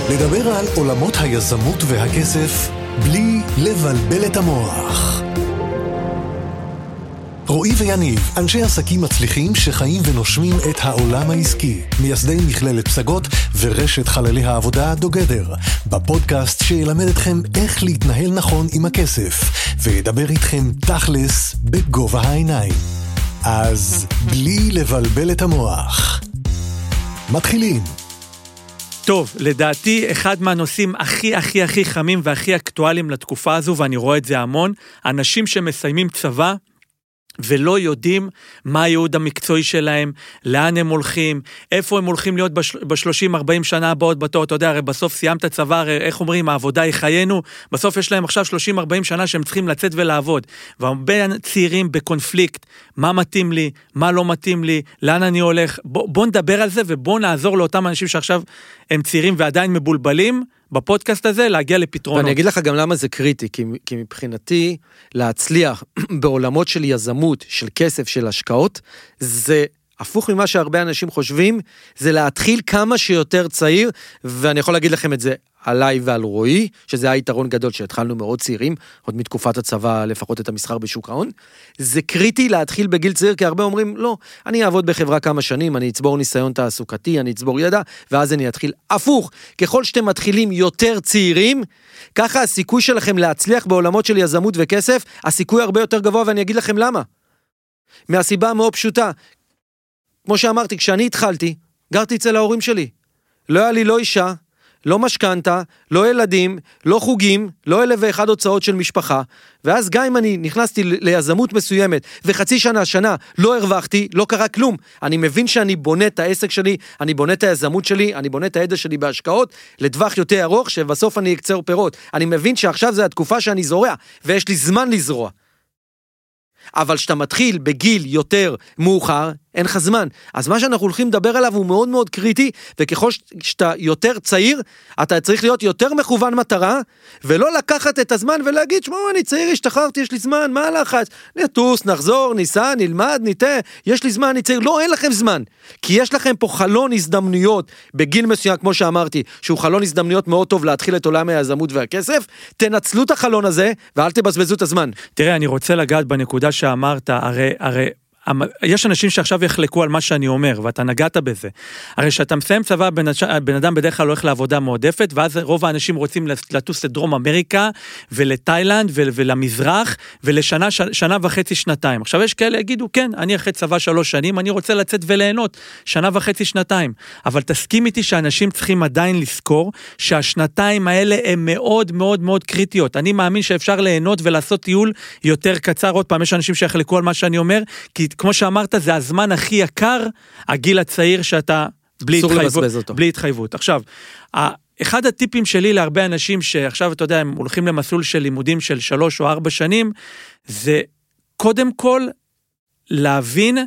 לדבר על עולמות היזמות והכסף בלי לבלבל את המוח. רועי ויניב, אנשי עסקים מצליחים שחיים ונושמים את העולם העסקי, מייסדי מכללת פסגות ורשת חללי העבודה דוגדר, בפודקאסט שילמד אתכם איך להתנהל נכון עם הכסף, וידבר איתכם תכלס בגובה העיניים. אז בלי לבלבל את המוח. מתחילים. טוב, לדעתי אחד מהנושאים הכי חמים והכי אקטואליים לתקופה הזו, ואני רואה את זה המון, אנשים שמסיימים צבא, ולא יודעים מה הייעוד המקצועי שלהם, לאן הם הולכים, איפה הם הולכים להיות ב-30-40 שנה הבאות בתור, אתה יודע, הרי בסוף סיימת צבא, הרי איך אומרים, העבודה היא חיינו, בסוף יש להם עכשיו 30-40 שנה שהם צריכים לצאת ולעבוד, והרבה צעירים בקונפליקט, מה מתאים לי, מה לא מתאים לי, לאן אני הולך, בוא נדבר על זה, ובוא נעזור לאותם אנשים שעכשיו הם צעירים ועדיין מבולבלים, בפודקאסט הזה להגיע לפתרונות. ואני אגיד לך גם למה זה קריטי, כי מבחינתי להצליח בעולמות של יזמות, של כסף, של השקעות, זה הפוך ממה שהרבה אנשים חושבים, זה להתחיל כמה שיותר צעיר, ואני יכול להגיד לכם את זה עליי ועל רועי, שזה היה יתרון גדול שהתחלנו מאוד צעירים, עוד מתקופת הצבא לפחות את המסחר בשוק ההון, זה קריטי להתחיל בגיל צעיר, כי הרבה אומרים, לא, אני אעבוד בחברה כמה שנים, אני אצבור ניסיון תעסוקתי, אני אצבור ידע, ואז אני אתחיל הפוך, ככל שאתם מתחילים יותר צעירים, ככה הסיכוי שלכם להצליח בעולמות של יזמות וכסף, הסיכוי הרבה יותר גבוה, ואני אגיד לכם למה. מהסיבה מאוד פשוטה, כמו שאמרתי, כשאני התחלתי, גרתי אצל ההורים שלי. לא היה לי לא אישה, לא משכנתה, לא ילדים, לא חוגים, לא 1,001 הוצאות של משפחה, ואז גם אם אני נכנסתי ליזמות מסוימת, וחצי שנה לא הרווחתי, לא קרה כלום. אני מבין שאני בונה את העסק שלי, אני בונה את היזמות שלי, אני בונה את הידע שלי בהשקעות, לטווח יותר ארוך, שבסוף אני אקצר פירות. אני מבין שעכשיו זו התקופה שאני זורע, ויש לי זמן לזרוע. אבל שאתה מתחיל בגיל יותר מאוחר, אין לך זמן. אז מה שאנחנו הולכים לדבר עליו הוא מאוד מאוד קריטי, וככל שאתה יותר צעיר, אתה צריך להיות יותר מכוון מטרה, ולא לקחת את הזמן ולהגיד, שמע, אני צעיר, השתחררתי, יש לי זמן, מה הלחץ? נטוס, נחזור, ניסע, נלמד, ניתה, יש לי זמן, אני צעיר. לא, אין לכם זמן. כי יש לכם פה חלון הזדמנויות, בגיל מסוים, כמו שאמרתי, שהוא חלון הזדמנויות מאוד טוב להתחיל את עולם היזמות והכסף, תנצלו את החלון הזה, ואל תבזבזו את הזמן. תראה, אני רוצה לגעת בנקודה שאמרת, הרי יש אנשים שעכשיו יחלקו על מה שאני אומר, ואתה נגעת בזה. הרי שאתה מסיים צבא, בן אדם בדרך כלל הולך לעבודה מועדפת, ואז רוב האנשים רוצים לטוס לדרום אמריקה, ולתאילנד, ולמזרח, ולשנה, שנה וחצי, שנתיים. עכשיו יש כאלה יגידו, כן, אני אחרי צבא 3 שנים, אני רוצה לצאת וליהנות, שנה וחצי, שנתיים. אבל תסכים איתי שאנשים צריכים עדיין לזכור, שהשנתיים האלה הן מאוד מאוד מאוד קריטיות. אני מאמין שאפשר ליהנות ולעשות טיול יותר קצר. עוד פעם, יש אנשים שיחלקו על מה שאני אומר, כי כמו שאמרת, זה הזמן הכי יקר, הגיל הצעיר שאתה בלי התחייבות. עכשיו, אחד הטיפים שלי להרבה אנשים שעכשיו, אתה יודע, הם הולכים למסלול של לימודים של 3 או 4 שנים, זה קודם כל להבין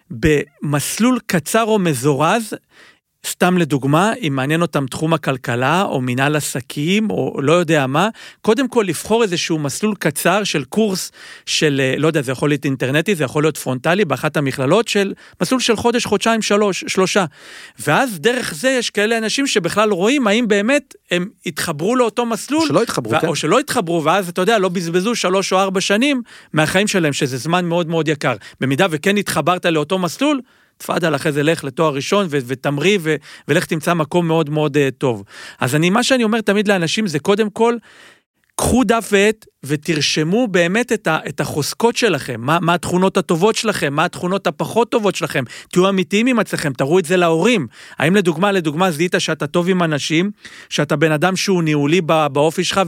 במסלול קצר או מזורז, סתם לדוגמה, אם מעניין אותם תחום הכלכלה, או מנהל עסקים, או לא יודע מה, קודם כל לבחור איזשהו מסלול קצר של קורס של, לא יודע, זה יכול להיות אינטרנטי, זה יכול להיות פרונטלי, באחת המכללות של מסלול של חודש, חודשיים, 3. ואז דרך זה יש כאלה אנשים שבכלל רואים האם באמת הם התחברו לאותו מסלול, או שלא התחברו, ואז אתה יודע, לא בזבזו 3 או 4 שנים מהחיים שלהם, שזה זמן מאוד מאוד יקר. במידה וכן התחברת לאותו מסלול, תפעדל אחרי זה לך לתואר ראשון ותמרי ולך תמצא מקום מאוד מאוד טוב. אז מה שאני אומר תמיד לאנשים זה קודם כל, קחו דף ועט ותרשמו באמת את החוזקות שלכם, מה התכונות הטובות שלכם, מה התכונות הפחות טובות שלכם, תהיו אמיתיים עם עצמכם, תראו את זה להורים, האם לדוגמה זיהית שאתה טוב עם אנשים, שאתה בן אדם שהוא ניהולי באופי שלך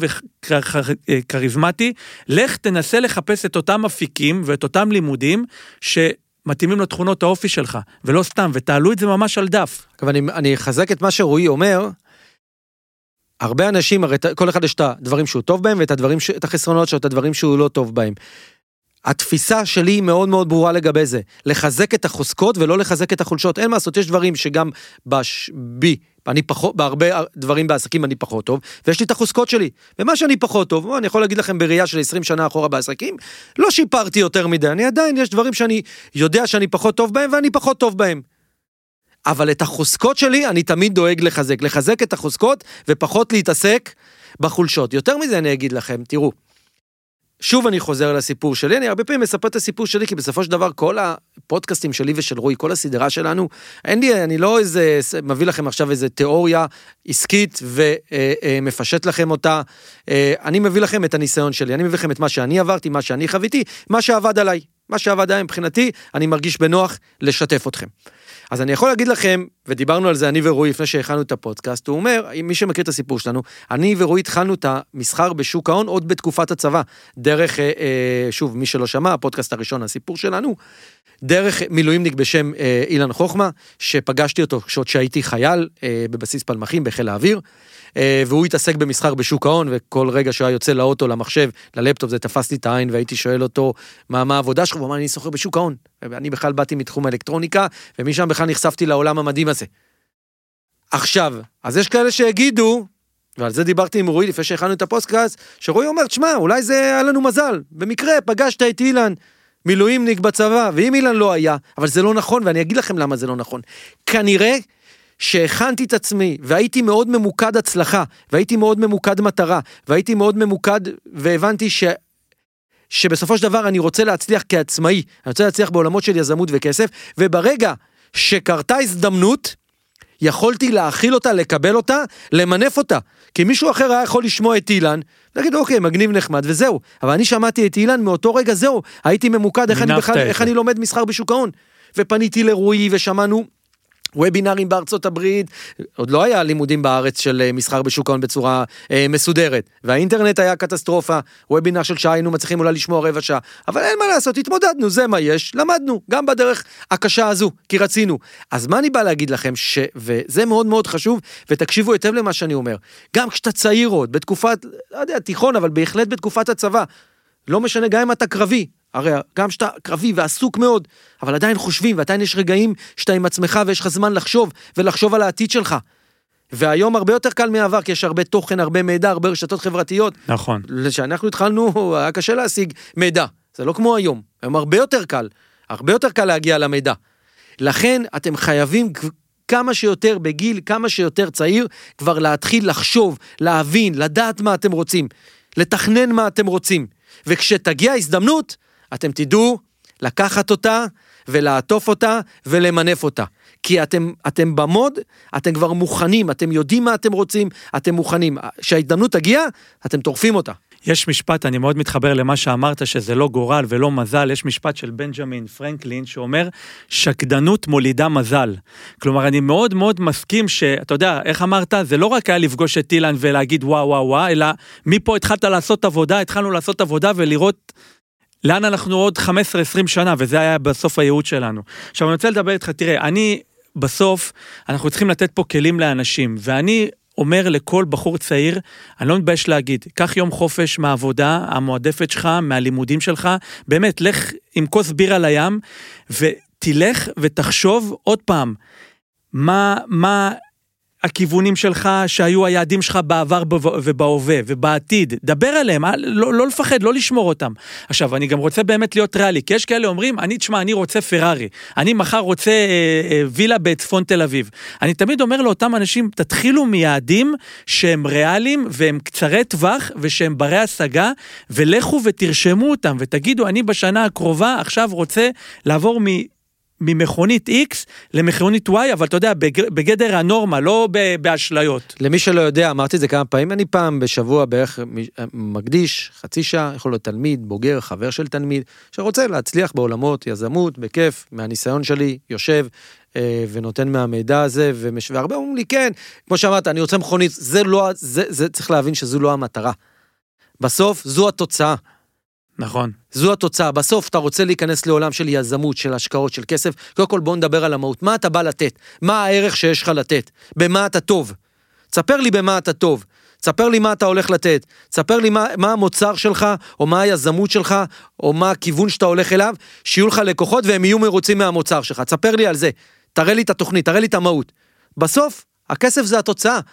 וכריזמטי, לך תנסה לחפש את אותם אפיקים ואת אותם לימודים מתאימים לתכונות האופי שלך, ולא סתם, ותעלו את זה ממש על דף. אבל אני אחזק את מה שרועי אומר, הרבה אנשים, הרי כל אחד יש את הדברים שהוא טוב בהם, ואת החסרונות שלו, את הדברים שהוא לא טוב בהם. התפיסה שלי היא מאוד מאוד ברורה לגבי זה, לחזק את החוזקות ולא לחזק את החולשות. אין מה לעשות, יש דברים שגם בי, אני פחות, בהרבה דברים בעסקים אני פחות טוב, ויש לי את החוזקות שלי. ומה שאני פחות טוב, אני יכול להגיד לכם בראייה של 20 שנה אחורה בעסקים, לא שיפרתי יותר מדי, אני עדיין, יש דברים שאני יודע שאני פחות טוב בהם, ואני פחות טוב בהם. אבל את החוזקות שלי אני תמיד דואג לחזק את החוזקות, ופחות להתעסק בחולשות. יותר מזה אני אגיד לכם, תראו, שוב אני חוזר לסיפור שלי, אני הרבה פעמים מספר את הסיפור שלי, כי בסופו של דבר כל הפודקאסטים שלי ושל רועי, כל הסדרה שלנו, אני לא מביא לכם עכשיו איזה תיאוריה עסקית ומפשט לכם אותה, אני מביא לכם את הניסיון שלי, אני מביא לכם את מה שאני עברתי, מה שאני חוויתי, מה שעבד עליי, מה שעבד עליי מבחינתי, אני מרגיש בנוח לשתף אתכם. אז אני יכול להגיד לכם, ודיברנו על זה אני ורועי לפני שהכנו את הפודקאסט, הוא אומר, מי שמכיר את הסיפור שלנו, אני ורועי התחלנו את המסחר בשוק ההון עוד בתקופת הצבא, דרך, שוב, מי שלא שמע, הפודקאסט הראשון, הסיפור שלנו, דרך מילואימניק בשם אילן חוכמה, שפגשתי אותו כשהייתי חייל בבסיס פלמחים בחיל האוויר, והוא התעסק במסחר בשוק ההון, וכל רגע שהוא היה יוצא לאוטו, למחשב, ללפטופ, זה תפס לי את העין, והייתי שואל אותו, מה העבודה שלך? הוא אמר, אני סוחר בשוק ההון. ואני בכלל באתי מתחום האלקטרוניקה, ומשם בכלל נחשפתי לעולם המדהים הזה. עכשיו, אז יש כאלה שיגידו, ועל זה דיברתי עם רועי, לפני שהכנו את הפודקאסט, שרועי אומר, תשמע, אולי זה היה לנו מזל. במקרה, פגשת את אילן, מילואימניק בצבא, ואם אילן לא היה, אבל זה לא נכון, ואני אגיד לכם למה זה לא נכון. כנראה שהכנתי את עצמי, והייתי מאוד ממוקד הצלחה, והייתי מאוד ממוקד מטרה, והייתי מאוד ממוקד, והבנתי שבסופו של דבר אני רוצה להצליח כעצמאי, אני רוצה להצליח בעולמות של יזמות וכסף, וברגע שקרתה הזדמנות, יכולתי להכיל אותה, לקבל אותה, למנף אותה, כי מישהו אחר היה יכול לשמוע את אילן, להגיד אוקיי, מגניב נחמד, וזהו, אבל אני שמעתי את אילן מאותו רגע, זהו, הייתי ממוקד, איך אני לומד מסחר בשוק ההון, ופניתי לרועי ושמענו, וובינרים בארצות הברית, עוד לא היה לימודים בארץ של מסחר בשוק ההון בצורה מסודרת, והאינטרנט היה קטסטרופה, וובינר של שעה היינו מצליחים אולי לשמוע רבע שעה, אבל אין מה לעשות, התמודדנו, זה מה יש, למדנו, גם בדרך הקשה הזו, כי רצינו. אז מה אני בא להגיד לכם, וזה מאוד מאוד חשוב, ותקשיבו היטב למה שאני אומר, גם כשאתה צעיר עוד, בתקופת, לא יודע, תיכון, אבל בהחלט בתקופת הצבא, לא משנה, גם אם אתה קרבי, הרי גם שאתה קרבי ועסוק מאוד, אבל עדיין חושבים, ועדיין יש רגעים שאתה עם עצמך ויש לך זמן לחשוב, ולחשוב על העתיד שלך. והיום הרבה יותר קל מעבר, כי יש הרבה תוכן, הרבה מידע, הרבה רשתות חברתיות. נכון. כשאנחנו התחלנו, היה קשה להשיג מידע. זה לא כמו היום. היום הרבה יותר קל להגיע למידע. לכן אתם חייבים כמה שיותר בגיל, כמה שיותר צעיר, כבר להתחיל לחשוב, להבין, לדעת מה אתם רוצים, לתכנן מה אתם רוצים. וכשתגיע הזדמנות, אתם תדעו לקחת אותה ולעטוף אותה ולמנף אותה. כי אתם במוד, אתם כבר מוכנים, אתם יודעים מה אתם רוצים, אתם מוכנים. כשההזדמנות תגיע, אתם טורפים אותה. יש משפט, אני מאוד מתחבר למה שאמרת, שזה לא גורל ולא מזל, יש משפט של בנג'מין פרנקלין, שאומר, שקדנות מולידה מזל. כלומר, אני מאוד מאוד מסכים שאתה יודע, איך אמרת, זה לא רק היה לפגוש את אילן ולהגיד וואו וואו וואו, אלא מפה התחלנו לעשות עבודה ולראות לאן אנחנו עוד 15-20 שנה, וזה היה בסוף הייעוד שלנו. עכשיו, אני רוצה לדבר איתך, תראה, בסוף, אנחנו צריכים לתת פה כלים לאנשים, ואני אומר לכל בחור צעיר, אני לא מתבייש להגיד, קח יום חופש מהעבודה המועדפת שלך, מהלימודים שלך, באמת, לך עם כוס בירה לים, ותלך ותחשוב עוד פעם, מה הכיוונים שלך, שהיו היעדים שלך בעבר ובהווה, ובעתיד, דבר עליהם, לא לפחד, לא לשמור אותם. עכשיו, אני גם רוצה באמת להיות ריאלי, כי יש כאלה אומרים, אני רוצה פרארי, אני מחר רוצה וילה בצפון תל אביב. אני תמיד אומר לאותם אנשים, תתחילו מיעדים שהם ריאליים, והם קצרי טווח, ושהם ברי השגה, ולכו ותרשמו אותם, ותגידו, אני בשנה הקרובה, עכשיו רוצה לעבור ממכונית X למכונית Y, אבל אתה יודע, בגדר הנורמה, לא באשליות. למי שלא יודע, אמרתי את זה כמה פעמים, אני פעם בשבוע בערך מקדיש, חצי שעה, יכול להיות תלמיד, בוגר, חבר של תלמיד, שרוצה להצליח בעולמות, יזמות, בכיף, מהניסיון שלי, יושב ונותן מהמידע הזה, והרבה אומרים לי, כן, כמו שאמרת, אני רוצה מכונית, זה צריך להבין שזו לא המטרה. בסוף, זו התוצאה. נכון. זו התוצאה. בסוף אתה רוצה להיכנס לעולם של יזמות, של השקעות, של כסף. קודם כל בוא נדבר על המהות. מה אתה בא לתת? מה הערך שיש לך לתת? במה אתה טוב? תספר לי במה אתה טוב. תספר לי מה אתה הולך לתת. תספר לי מה המוצר שלך, או מה היזמות שלך, או מה הכיוון שאתה הולך אליו, שיהיו לך לקוחות והם יהיו מרוצים מהמוצר שלך. תספר לי על זה. תראה לי את התוכנית, תראה לי את המהות. בסוף, הכסף זה התוצאה.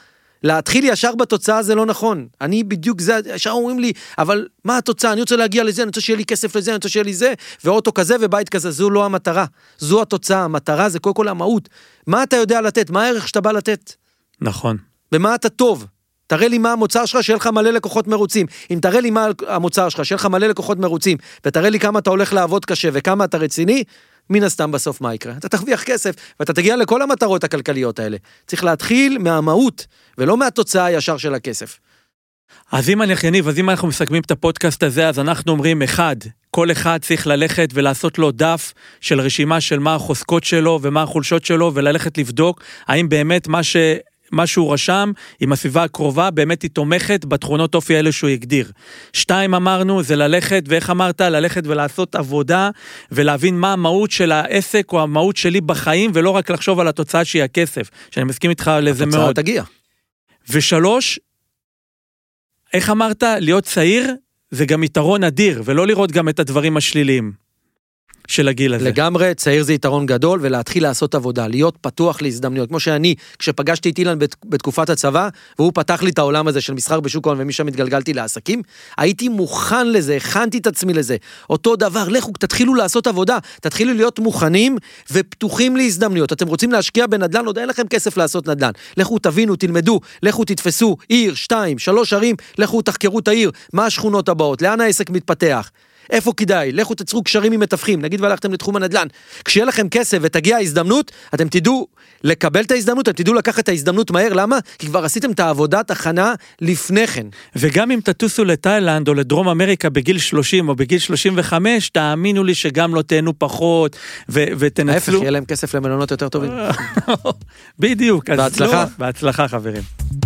להתחיל ישר בתוצאה זה לא נכון. אני בדיוק זה, ישר אומרים לי, אבל מה התוצאה? אני רוצה להגיע לזה, אני רוצה שיהיה לי כסף לזה, אני רוצה שיהיה לי זה, ואוטו כזה ובית כזה, זו לא המטרה. זו התוצאה, המטרה זה קודם כל המהות. מה אתה יודע לתת? מה הערך שאתה בא לתת? נכון. במה אתה טוב? תראה לי מה המוצר שלך, שיהיה לך מלא לקוחות מרוצים. אם תראה לי מה המוצר שלך, שיהיה לך מלא לקוחות מרוצים, ותראה לי כמה אתה הולך לעבוד קשה וכמה אתה רציני, מן הסתם בסוף מה יקרה? אתה תרוויח כסף, ואתה תגיע לכל המטרות הכלכליות האלה. צריך להתחיל מהמהות, ולא מהתוצאה הישר של הכסף. אז אם אנחנו מסכמים את הפודקאסט הזה, אז אנחנו אומרים, כל אחד צריך ללכת ולעשות לו דף של רשימה של מה החוזקות שלו ומה החולשות שלו, וללכת לבדוק האם באמת מה שהוא רשם עם הסביבה הקרובה, באמת היא תומכת בתכונות אופי האלה שהוא יגדיר. 2 אמרנו, זה ללכת, ואיך אמרת? ללכת ולעשות עבודה, ולהבין מה המהות של העסק, או המהות שלי בחיים, ולא רק לחשוב על התוצאה שהיא הכסף, שאני מסכים איתך לזה מאוד. התוצאה תגיע. ו3, איך אמרת? להיות צעיר, זה גם יתרון אדיר, ולא לראות גם את הדברים השליליים. של הגיל הזה. לגמרי, צעיר זה יתרון גדול, ולהתחיל לעשות עבודה, להיות פתוח להזדמנויות, כמו שאני, כשפגשתי את אילן בתקופת הצבא, והוא פתח לי את העולם הזה של מסחר בשוק ההון, ומשם התגלגלתי לעסקים, הייתי מוכן לזה, הכנתי את עצמי לזה, אותו דבר, לכו, תתחילו לעשות עבודה, תתחילו להיות מוכנים, ופתוחים להזדמנויות, אתם רוצים להשקיע בנדל"ן, עוד אין לכם כסף לעשות נדל"ן, לכו תבינו, תלמדו, לכו תתפסו, עיר, 2, 3 ערים, לכו תחקרו את העיר, מה השכונות הבאות, לאן העסק מתפתח, איפה כדאי? לכו תצרו קשרים עם מתווכים, נגיד והלכתם לתחום הנדל"ן. כשיהיה לכם כסף ותגיע ההזדמנות, אתם תדעו לקבל את ההזדמנות, אתם תדעו לקחת את ההזדמנות מהר, למה? כי כבר עשיתם את העבודת הכנה לפני כן. וגם אם תטוסו לתאילנד או לדרום אמריקה בגיל 30 או בגיל 35, תאמינו לי שגם לא תהנו פחות ותנצלו. ההפך, יהיה להם כסף למלונות יותר טובים. בדיוק. בהצלחה. בהצלחה חברים.